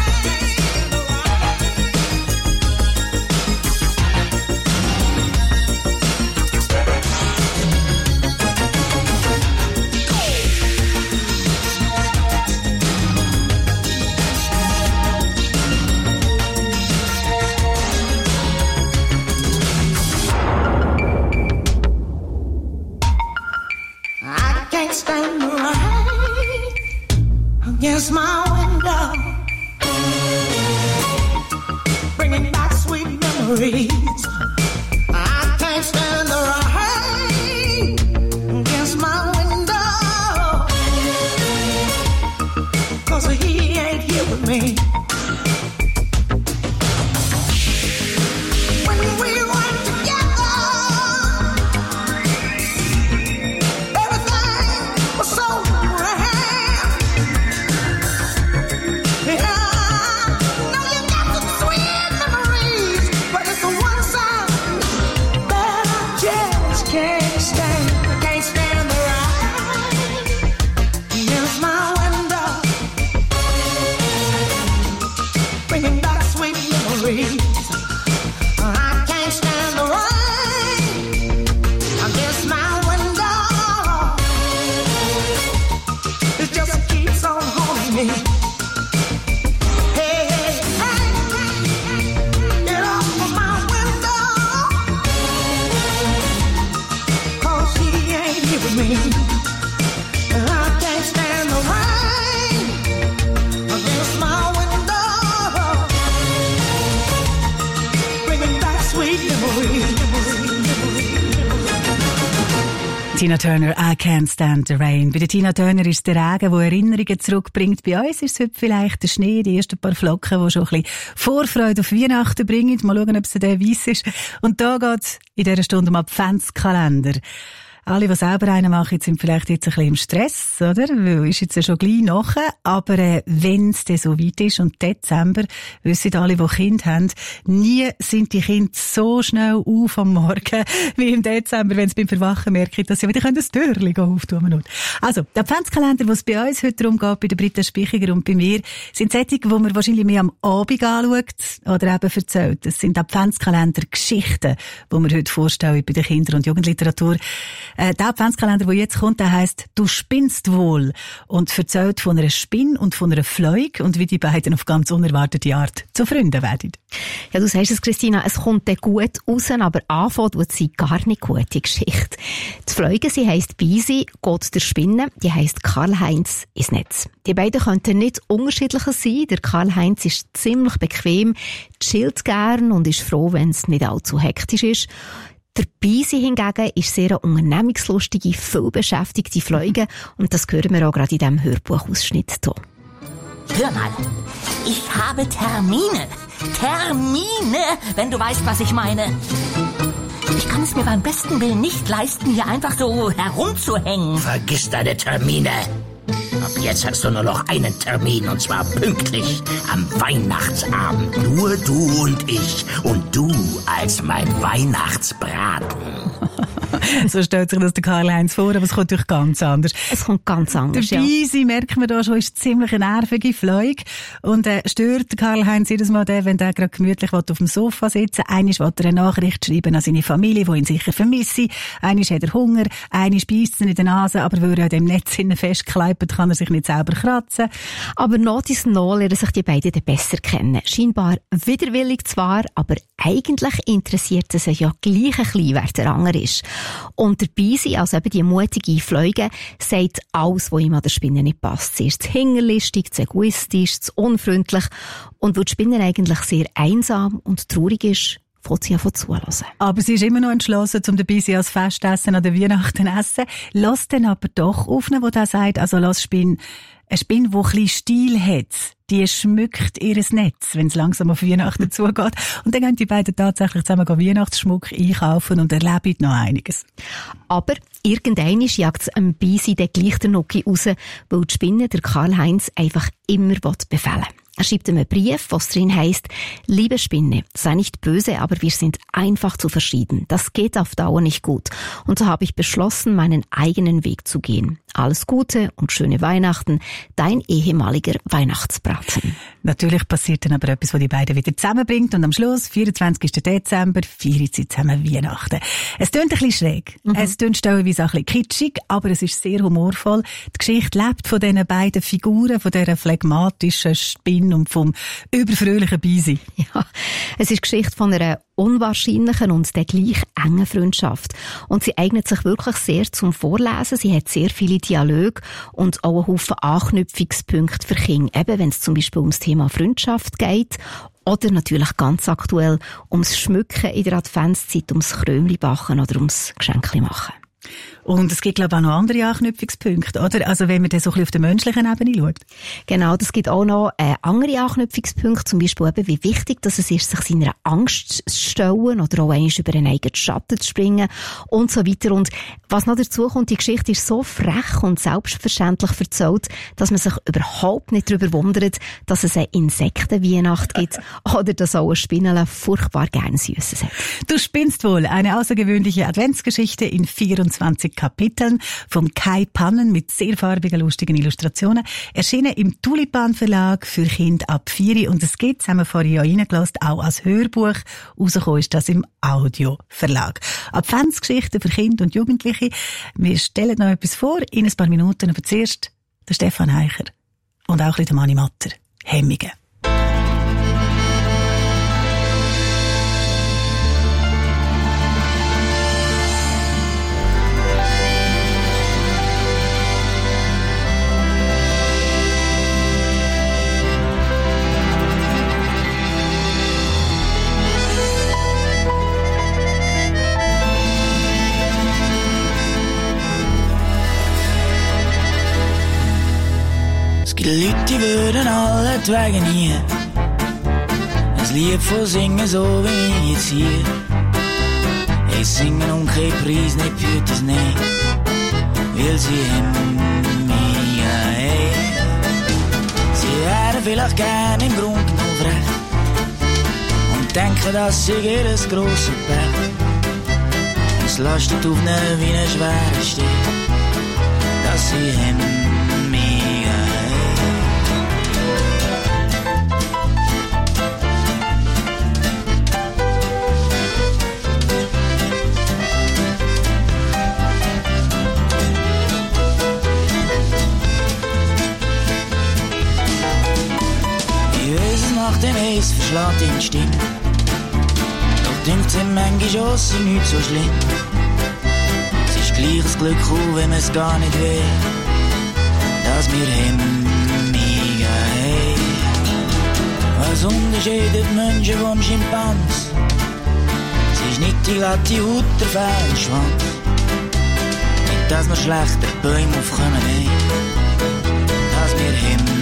I can't stand the rain against my window, bringing back sweet memories. I can't stand the rain against my window, 'cause he ain't here with me. When we were Tina Turner, I Can't Stand the Rain. Bei der Tina Turner ist der Regen, der Erinnerungen zurückbringt. Bei uns ist es heute vielleicht der Schnee, die ersten paar Flocken, die schon ein bisschen Vorfreude auf Weihnachten bringen. Mal schauen, ob es der weiss ist. Und da geht es in dieser Stunde um Adventskalender. Alle, die selber einen machen, sind vielleicht jetzt ein bisschen im Stress, oder? Weil ist jetzt ja schon gleich nachher. Aber äh, wenn es dann so weit ist und Dezember, wissen alle, die Kinder haben, nie sind die Kinder so schnell auf am Morgen wie im Dezember, wenn sie beim Verwachen merken, dass sie wieder das Türchen auftun. Also, der Adventskalender, wo es bei uns heute darum geht, bei der Britta Spichiger und bei mir, sind solche, die man wahrscheinlich mehr am Abend anschaut oder eben erzählt. Das sind Adventskalender-Geschichten, die wir heute vorstellen bei der Kinder- und Jugendliteratur. Äh, der Adventskalender, der jetzt kommt, der heisst «Du spinnst wohl» und erzählt von einer Spinne und von einer Fleuge und wie die beiden auf ganz unerwartete Art zu Freunden werden. Ja, du sagst es, Christina, es kommt dann gut raus, aber anfangen tut sie gar nicht gut, die Geschichte. Die Fleuge, sie heisst Bisi, Gott der Spinne, die heisst Karl-Heinz ins Netz. Die beiden könnten nicht unterschiedlicher sein. Der Karl-Heinz ist ziemlich bequem, chillt gern und ist froh, wenn es nicht allzu hektisch ist. Der Bisi hingegen ist sehr eine unternehmungslustige, vielbeschäftigte Fleuge und das hören wir auch gerade in diesem Hörbuchausschnitt hier. Hör mal, ich habe Termine. Termine, wenn du weißt, was ich meine. Ich kann es mir beim besten Willen nicht leisten, hier einfach so herumzuhängen. Vergiss deine Termine. Ab jetzt hast du nur noch einen Termin, und zwar pünktlich am Weihnachtsabend. Nur du und ich und du als mein Weihnachtsbraten. So stellt sich das der Karl-Heinz vor, aber es kommt natürlich ganz anders. Es kommt ganz anders, der Bisi, ja. Merkt man da schon, ist ziemlich eine nervige Fleuge und äh, stört Karl-Heinz jedes Mal, den, wenn der gerade gemütlich auf dem Sofa sitzen will. Einmal will er eine Nachricht schreiben an seine Familie, die ihn sicher vermisse. Einmal hat er Hunger, einmal speisst er in der Nase, aber weil er an dem Netz festkleibt, kann er sich nicht selber kratzen. Aber not is no lernen sich die beiden dann besser kennen. Scheinbar widerwillig zwar, aber eigentlich interessiert es sich ja gleich ein bisschen, wer der andere ist. Und der Bisi, also eben die mutige Fleuge, sagt alles, was ihm an der Spinne nicht passt. Sie ist zu hinterlistig, zu egoistisch, zu unfreundlich. Und weil die Spinne eigentlich sehr einsam und traurig ist, fängt sie an zuhören. Aber sie ist immer noch entschlossen, um den Bisi als Festessen an der Weihnachten zu essen. Lass dann aber doch auf, wo der sagt, also lass Spinne, eine Spinne, die ein bisschen Stil hat, die schmückt ihr Netz, wenn es langsam auf Weihnachten zugeht. Und dann gehen die beiden tatsächlich zusammen Weihnachtsschmuck einkaufen und erleben noch einiges. Aber irgendwann jagt es am Bisi den gleich der Nuki raus, weil die Spinne der Karl-Heinz einfach immer befehlen will. Er schreibt ihm einen Brief, was drin heisst: Liebe Spinne, sei nicht böse, aber wir sind einfach zu verschieden. Das geht auf Dauer nicht gut. Und so habe ich beschlossen, meinen eigenen Weg zu gehen. Alles Gute und schöne Weihnachten, dein ehemaliger Weihnachtsbraten. Natürlich passiert dann aber etwas, was die beiden wieder zusammenbringt. Und am Schluss, vierundzwanzigsten Dezember, feiern sie zusammen Weihnachten. Es tönt ein bisschen schräg. Mhm. Es tönt stellenweise auch ein bisschen kitschig, aber es ist sehr humorvoll. Die Geschichte lebt von diesen beiden Figuren, von dieser phlegmatischen Spinne und vom überfröhlichen Bisi. Ja, es ist die Geschichte von einer unwahrscheinlichen und der gleich engen Freundschaft. Und sie eignet sich wirklich sehr zum Vorlesen. Sie hat sehr viele Dialoge und auch einen Haufen Anknüpfungspunkte für Kinder. Eben, wenn es zum Beispiel ums Thema Freundschaft geht oder natürlich ganz aktuell ums Schmücken in der Adventszeit, ums Krömli backen oder ums Geschenkli machen. Und es gibt, glaube ich, auch noch andere Anknüpfungspunkte, oder? Also wenn man dann so ein bisschen auf der menschlichen Ebene schaut. Genau, das gibt auch noch äh, andere Anknüpfungspunkte, zum Beispiel eben, wie wichtig dass es ist, sich seiner Angst zu stellen oder auch einmal über einen eigenen Schatten zu springen und so weiter. Und was noch dazu kommt, die Geschichte ist so frech und selbstverständlich erzählt, dass man sich überhaupt nicht darüber wundert, dass es eine Insektenweihnacht gibt oder dass auch ein Spinnele furchtbar gern Süßes hat. Du spinnst wohl, eine außergewöhnliche Adventsgeschichte in vierundzwanzig Kapiteln von Kai Pannen mit sehr farbigen, lustigen Illustrationen. Erschienen im Tulipan Verlag für Kinder ab vier. Und es gibt, das haben wir vorhin ja reingelassen, auch als Hörbuch. Rausgekommen ist das im Audio Verlag. Adventsgeschichten für Kinder und Jugendliche. Wir stellen noch etwas vor in ein paar Minuten. Aber zuerst der Stefan Heicher und auch ein bisschen der Mani Matter. Hemmige. Die Leute, die würden alle die Wege nie ein Lied von singen, so wie ich jetzt hier. Ich singe um keinen Preis, nicht für das nicht, weil sie haben mich, hey. Sie wären vielleicht gern im Grund noch recht und denken, dass sie ihr grosses Pech. Es lastet auf ihnen wie ein schwerer Stich, dass sie haben mich, hey. Nach dem Eis verschlägt ihn die Stimme. Doch dünkt sie manchmal auch, sie nicht so schlimm. Es ist gleich ein Glück, auch wenn man es gar nicht will, dass wir haben mega hey. Was unterscheidet Menschen vom Schimpans? Es ist nicht die glatte Haut, der feine Schwanz. Nicht, dass wir schlechter Bäume aufkommen, hey. Dass wir haben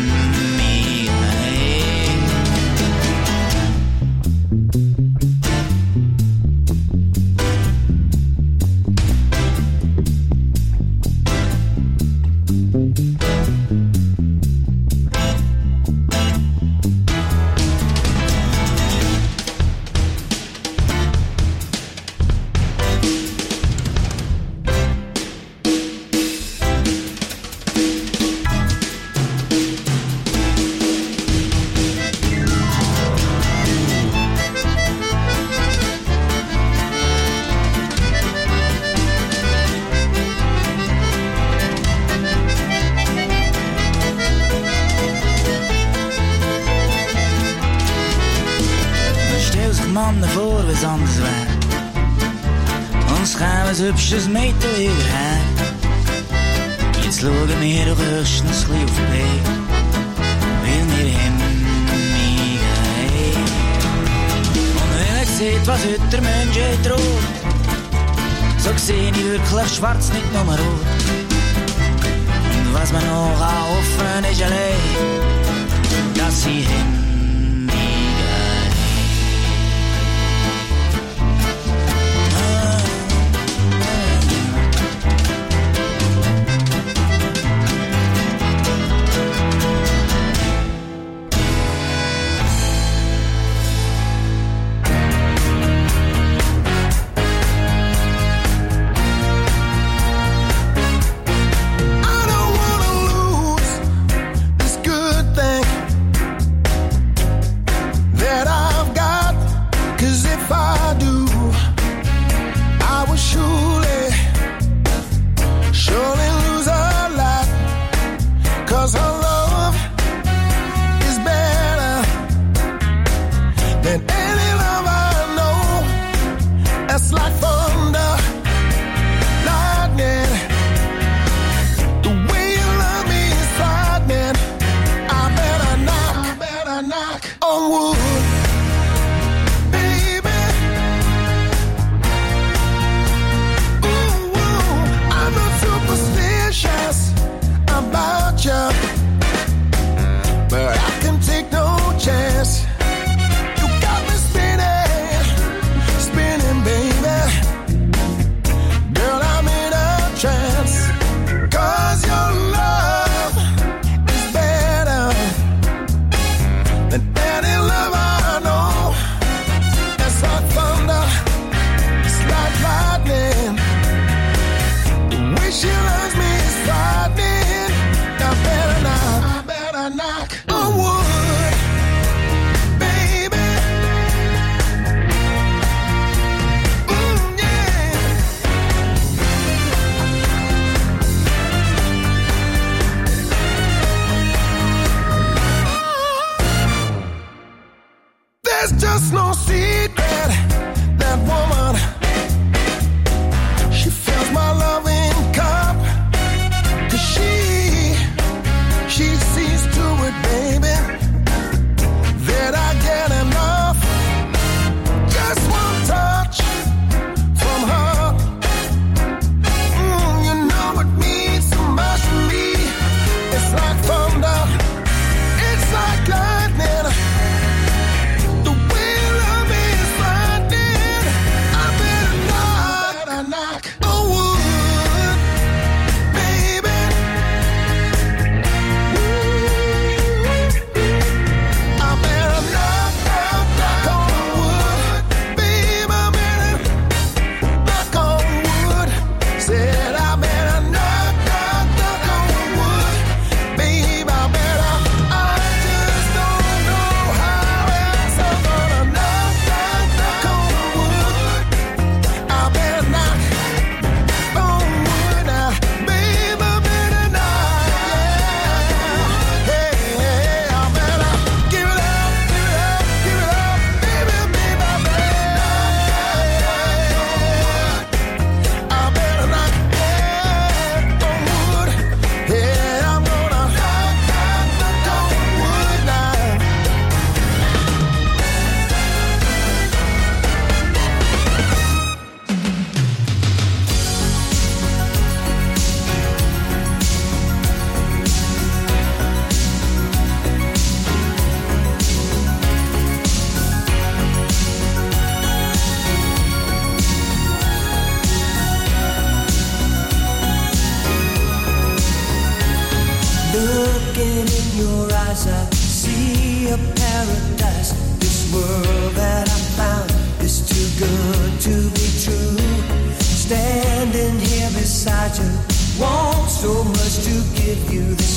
hübsches Mädchen hierher. Jetzt schauen wir doch höchstens ein bisschen auf den Weg, weil wir haben mega hey. Und wenn ich seht, was heute der Mensch droht, so seh ich wirklich schwarz, nicht nur rot. Und was man noch hoffen ist allein, dass sie haben.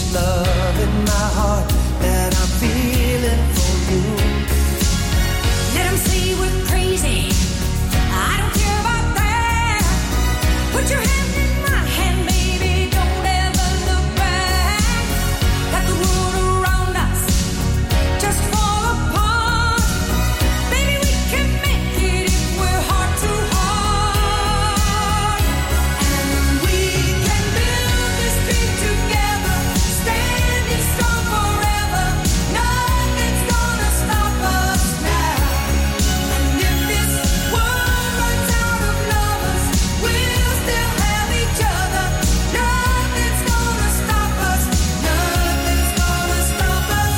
this love in my heart that I'm feeling for you. Let 'em say we're crazy. I don't care about that. Put your hand in my hand, baby. Don't ever look back. Let the world around us just fall apart. Baby, we can make it if we're heart to heart. And we can build this dream together, standing strong forever. Nothing's gonna stop us now. And if this world runs out of lovers, we'll still have each other. Nothing's gonna stop us. Nothing's gonna stop us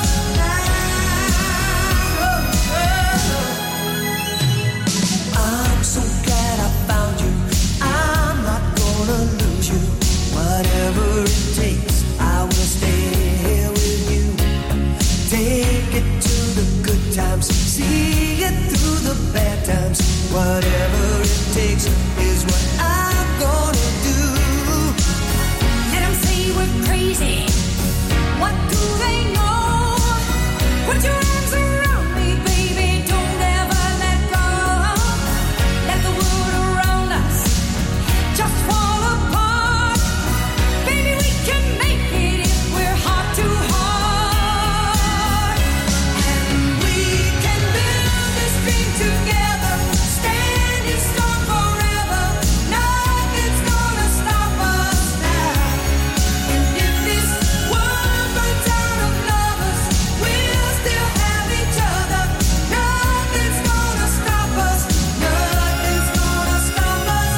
now. I'm so glad I found you. I'm not gonna lose you. Whatever it takes, I will stay here with you. Take it to the good times, see it through the bad times. Whatever it takes is what I'm gonna do. Let 'em say we're crazy. What do they know? Put your arms around me, baby. Don't ever let go. Let the world around us just fall apart. Baby, we can make it if we're heart to heart. And we can build this dream together, standing strong forever. Nothing's gonna stop us now. And if this world runs out of lovers, we'll still have each other. Nothing's gonna stop us. Nothing's gonna stop us.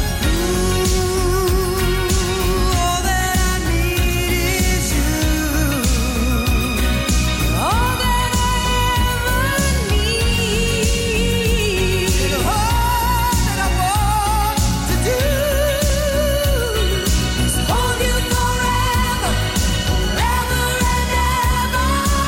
Ooh, all that I need is you. All that I ever need. All that I want to do is hold you forever, forever and ever.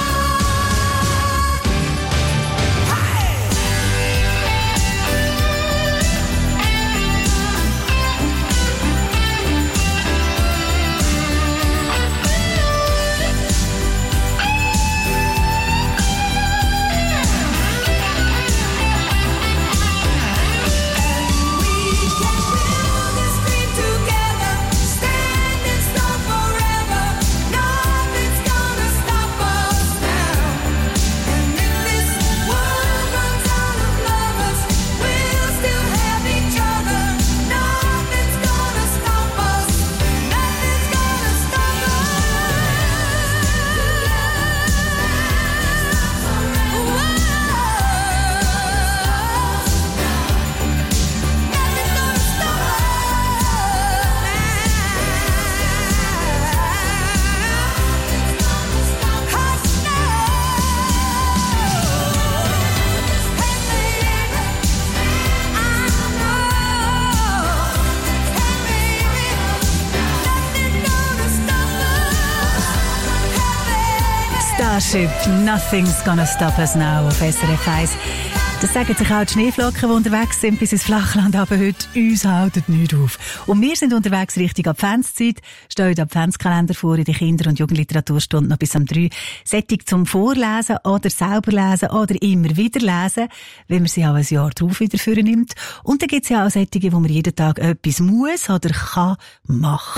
Starship, Nothing's Gonna Stop Us Now auf S R F eins. Das sagen sich auch die Schneeflocken, die unterwegs sind bis ins Flachland, aber heute uns haltet nichts auf. Und wir sind unterwegs Richtung Adventszeit, stellen den Adventskalender vor in der Kinder- und Jugendliteraturstunde noch bis um drei. Sättig zum Vorlesen oder selber lesen oder immer wieder lesen, wenn man sie auch ein Jahr drauf wieder vornimmt. Und dann gibt es ja auch Sättige, wo man jeden Tag etwas muss oder kann machen.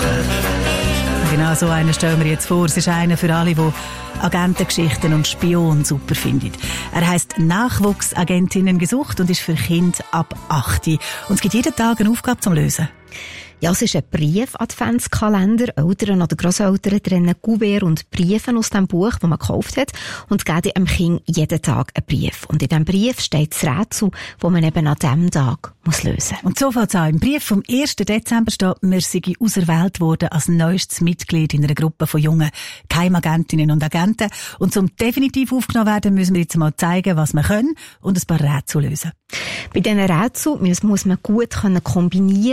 Genau so einen stellen wir jetzt vor. Es ist einer für alle, die Agentengeschichten und Spion super finden. Er heisst Nachwuchsagentinnen gesucht und ist für Kinder ab acht. Und es gibt jeden Tag eine Aufgabe zum Lösen. Ja, es ist ein Brief-Adventskalender. Eltern oder Grosseltern trennen Kuvert und Briefe aus dem Buch, das man gekauft hat, und geben dem Kind jeden Tag einen Brief. Und in diesem Brief steht das Rätsel, das man eben an diesem Tag muss lösen. Und so fängt es an. Im Brief vom ersten Dezember steht, man sei auserwählt worden als neuestes Mitglied in einer Gruppe von jungen Geheimagentinnen und Agenten. Und zum definitiv aufgenommen werden, müssen wir jetzt mal zeigen, was wir können und ein paar Rätsel lösen. Bei diesen Rätseln muss man gut kombinieren,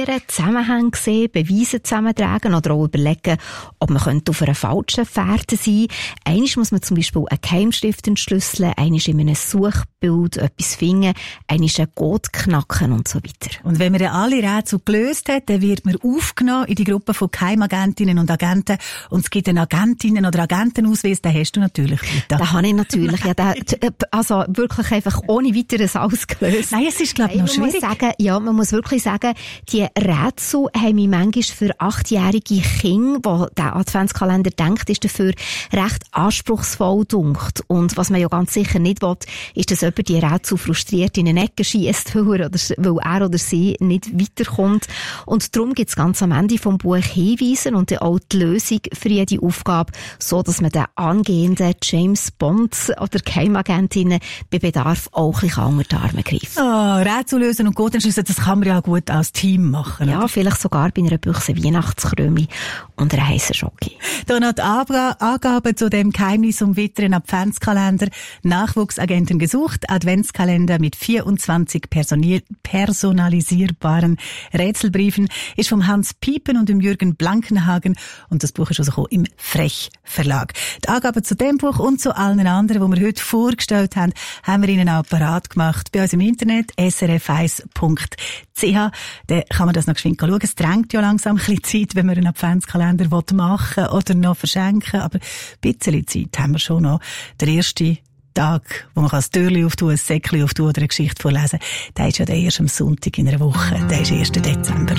Zusammenhänge sehen, Beweise zusammentragen oder auch überlegen, ob man könnte auf einer falschen Fährte sein könnte. Einmal muss man zum Beispiel eine Geheimschrift entschlüsseln, einmal in einem Suchbild etwas finden, einmal einen Code knacken und so weiter. Und wenn man dann alle Rätsel gelöst hat, dann wird man aufgenommen in die Gruppe von Geheimagentinnen und Agenten und es gibt einen Agentinnen- oder Agentenausweis, den hast du natürlich. Rita. Den habe ich natürlich. Ja, den, also wirklich einfach ohne weiteres ausgelöst. Nein, es ist, glaube ich, noch man schwierig. Muss sagen, ja, man muss wirklich sagen, die Rätsel haben mich manchmal für achtjährige Kinder, die der Adventskalender denkt, ist dafür recht anspruchsvoll dunkt. Und was man ja ganz sicher nicht will, ist, dass jemand die Rätsel frustriert in eine Ecke schiesst, weil er, oder, weil er oder sie nicht weiterkommt. Und darum gibt es ganz am Ende vom Buch Hinweise und dann auch die Lösung für jede Aufgabe, so dass man den angehenden James Bond oder Geheimagentinnen bei Bedarf auch ein bisschen unter die Arme greift. Oh, Rätsel lösen und Code entschlüsseln, das kann man ja gut als Team machen. Ja, oder? vielleicht sogar bei einer Büchse Weihnachtskrümli und einer heissen Schoki. Da noch die Angaben zu dem Geheimnis umwitteren Adventskalender. Nachwuchsagenten gesucht, Adventskalender mit vierundzwanzig personalisierbaren Rätselbriefen, ist vom Hans Piepen und dem Jürgen Blankenhagen und das Buch ist also im Frech Verlag. Die Angaben zu dem Buch und zu allen anderen, die wir heute vorgestellt haben, haben wir Ihnen auch parat gemacht bei uns im Internet, s r f eins punkt c h. Da kann man das noch geschwind schauen. Es drängt ja langsam ein bisschen Zeit, wenn man einen Adventskalender machen oder noch verschenken, aber ein bisschen Zeit haben wir schon noch. Der erste Tag, wo man das Türchen auftun, ein Säckchen auftun oder eine Geschichte vorlesen, der ist ja der erst am Sonntag in einer Woche, der ist erster Dezember.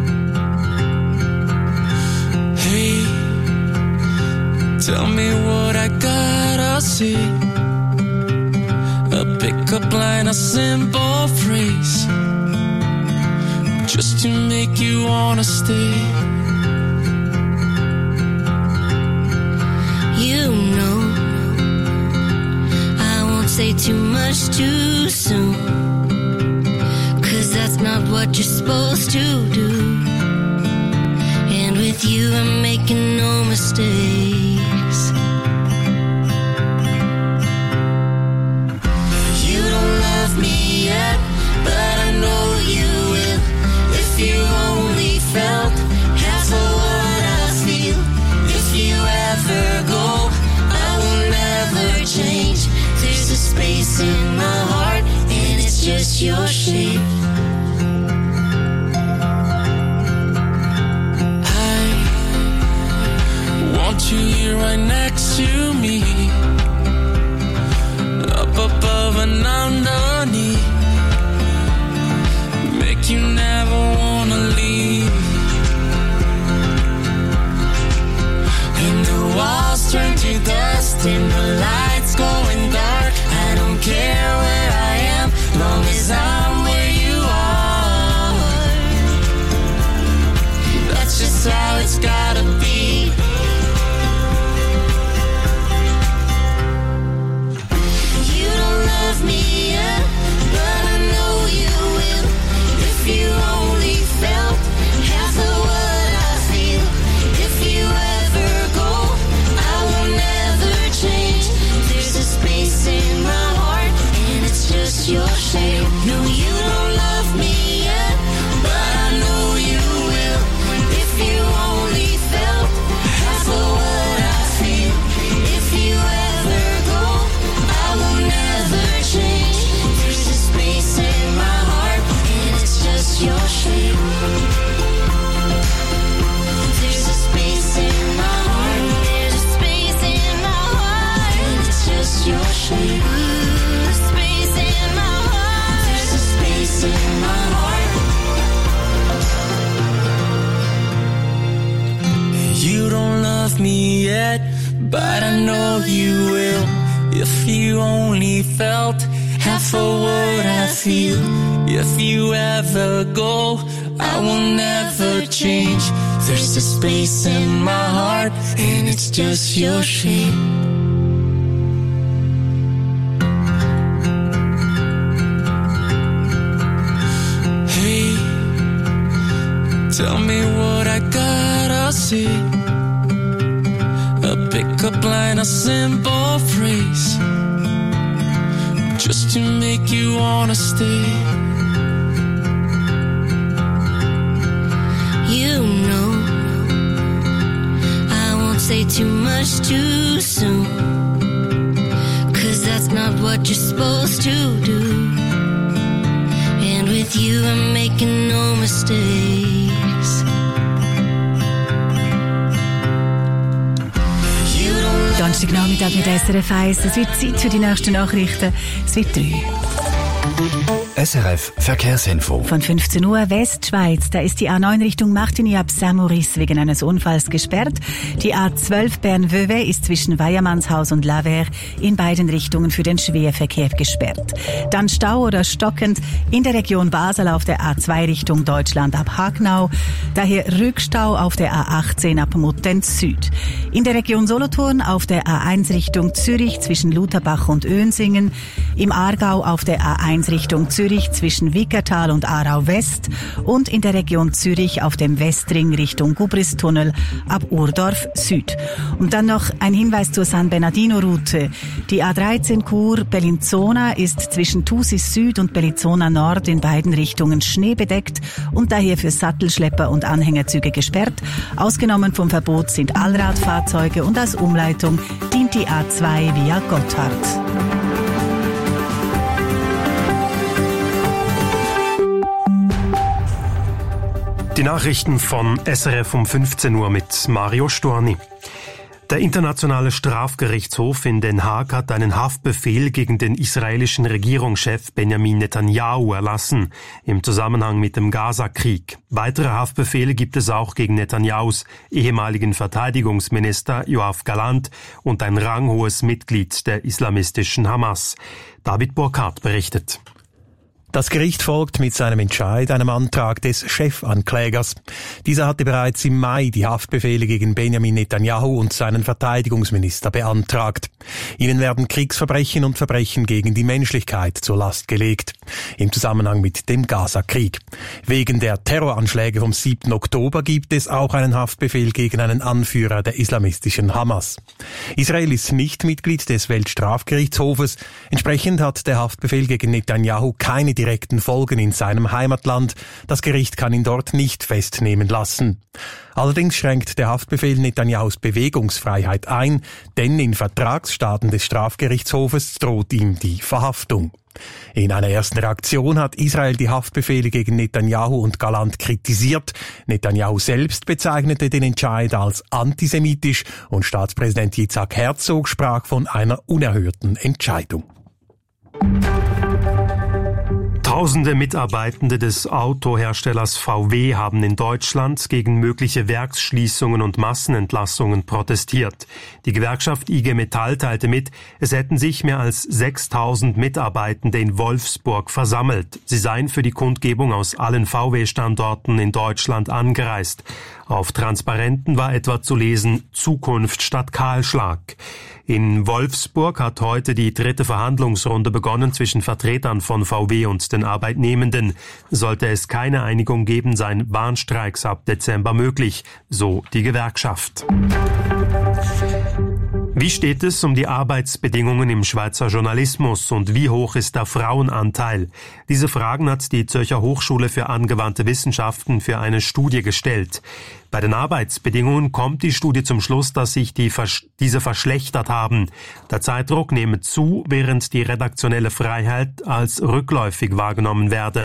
Hey, tell me what I gotta see. A pickup line, a simple phrase, just to make you wanna stay. You know, I won't say too much too soon, 'cause that's not what you're supposed to do. And with you I'm making no mistakes. You don't love me yet, but I know you will. If you only felt half of what I feel. If you ever go, I will never change. There's a space in my heart, and it's just your shape. I want you here right next to me, up above and underneath, make you never wanna leave. And the walls turn to dust and the lights going dark. I don't care where I am, long as I'm where you are. That's just how it's gotta be. You don't love me yet, but I know you will. If you only felt half of what I feel. If you ever go, I will never change. There's a space in my heart, and it's just your shape. No, you don't love me yet, but I know you will. If you only felt half of what I feel. If you ever go, I will never change. There's a space in my heart, and it's just your shape. There's a space in my heart, there's a space in my heart, and it's just your shape. Ooh, space in my heart, there's a space in my heart. You don't love me yet, but I know you will. If you only felt half of what I feel. If you ever go, I will never change. There's a space in my heart, and it's just your shape. Hey, tell me what I gotta say. A pickup line, a simple phrase, just to make you wanna stay. say too much too soon. Cause that's not what you're supposed to do. And with you I'm making no mistakes. Donnerstagnachmittag mit S R F eins. Es wird Zeit für die nächsten Nachrichten. Es wird drei. S R F Verkehrsinfo. Von fünfzehn Uhr Westschweiz, da ist die A neun Richtung Martigny ab Saint-Maurice wegen eines Unfalls gesperrt. Die A zwölf Bern-Vevey ist zwischen Weiermannshaus und Laver in beiden Richtungen für den Schwerverkehr gesperrt. Dann Stau oder stockend in der Region Basel auf der A zwei Richtung Deutschland ab Hagnau. Daher Rückstau auf der A achtzehn ab Muttenz Süd. In der Region Solothurn auf der A eins Richtung Zürich zwischen Lutherbach und Önsingen. Im Aargau auf der A eins Richtung Zürich zwischen Wickertal und Aarau West und in der Region Zürich auf dem Westring Richtung Gubristunnel ab Urdorf Süd. Und dann noch ein Hinweis zur San Bernardino-Route. Die A dreizehn Chur Bellinzona ist zwischen Thusis Süd und Bellinzona Nord in beiden Richtungen schneebedeckt und daher für Sattelschlepper und Anhängerzüge gesperrt. Ausgenommen vom Verbot sind Allradfahrzeuge und als Umleitung dient die A zwei via Gotthard. Die Nachrichten von S R F um fünfzehn Uhr mit Mario Storni. Der Internationale Strafgerichtshof in Den Haag hat einen Haftbefehl gegen den israelischen Regierungschef Benjamin Netanyahu erlassen, im Zusammenhang mit dem Gaza-Krieg. Weitere Haftbefehle gibt es auch gegen Netanyahus ehemaligen Verteidigungsminister Yoav Gallant und ein ranghohes Mitglied der islamistischen Hamas. David Burkhardt berichtet. Das Gericht folgt mit seinem Entscheid einem Antrag des Chefanklägers. Dieser hatte bereits im Mai die Haftbefehle gegen Benjamin Netanyahu und seinen Verteidigungsminister beantragt. Ihnen werden Kriegsverbrechen und Verbrechen gegen die Menschlichkeit zur Last gelegt, im Zusammenhang mit dem Gaza-Krieg. Wegen der Terroranschläge vom siebten Oktober gibt es auch einen Haftbefehl gegen einen Anführer der islamistischen Hamas. Israel ist nicht Mitglied des Weltstrafgerichtshofes. Entsprechend hat der Haftbefehl gegen Netanyahu keine direkten Folgen in seinem Heimatland. Das Gericht kann ihn dort nicht festnehmen lassen. Allerdings schränkt der Haftbefehl Netanyahus Bewegungsfreiheit ein, denn in Vertragsstaaten des Strafgerichtshofes droht ihm die Verhaftung. In einer ersten Reaktion hat Israel die Haftbefehle gegen Netanyahu und Gallant kritisiert. Netanyahu selbst bezeichnete den Entscheid als antisemitisch und Staatspräsident Yitzhak Herzog sprach von einer unerhörten Entscheidung. Tausende Mitarbeitende des Autoherstellers V W haben in Deutschland gegen mögliche Werksschließungen und Massenentlassungen protestiert. Die Gewerkschaft I G Metall teilte mit, es hätten sich mehr als sechstausend Mitarbeitende in Wolfsburg versammelt. Sie seien für die Kundgebung aus allen V W-Standorten in Deutschland angereist. Auf Transparenten war etwa zu lesen, Zukunft statt Kahlschlag. In Wolfsburg hat heute die dritte Verhandlungsrunde begonnen zwischen Vertretern von V W und den Arbeitnehmenden. Sollte es keine Einigung geben, seien Warnstreiks ab Dezember möglich, so die Gewerkschaft. Wie steht es um die Arbeitsbedingungen im Schweizer Journalismus und wie hoch ist der Frauenanteil? Diese Fragen hat die Zürcher Hochschule für angewandte Wissenschaften für eine Studie gestellt. Bei den Arbeitsbedingungen kommt die Studie zum Schluss, dass sich die, diese verschlechtert haben. Der Zeitdruck nehme zu, während die redaktionelle Freiheit als rückläufig wahrgenommen werde.